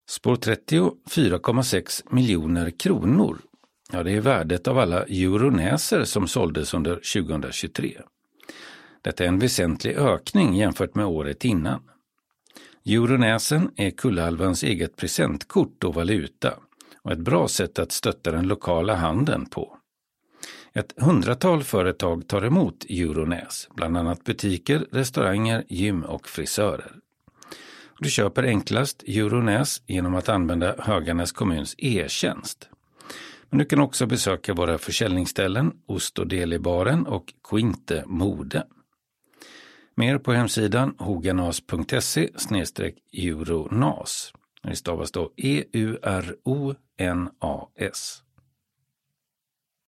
Spår 30, 4,6 miljoner kronor. Ja, det är värdet av alla euronäser som såldes under 2023. Detta är en väsentlig ökning jämfört med året innan. Euronäsen är Kullahalvöns eget presentkort och valuta och ett bra sätt att stötta den lokala handeln på. Ett 100-tal företag tar emot euronäs, bland annat butiker, restauranger, gym och frisörer. Du köper enklast euronäs genom att använda Höganäs kommuns e-tjänst. Men du kan också besöka våra försäljningsställen Ost- och Delibaren och Quinte Mode. Mer på hemsidan hoganas.se/euronas. Det stavas då EURONAS.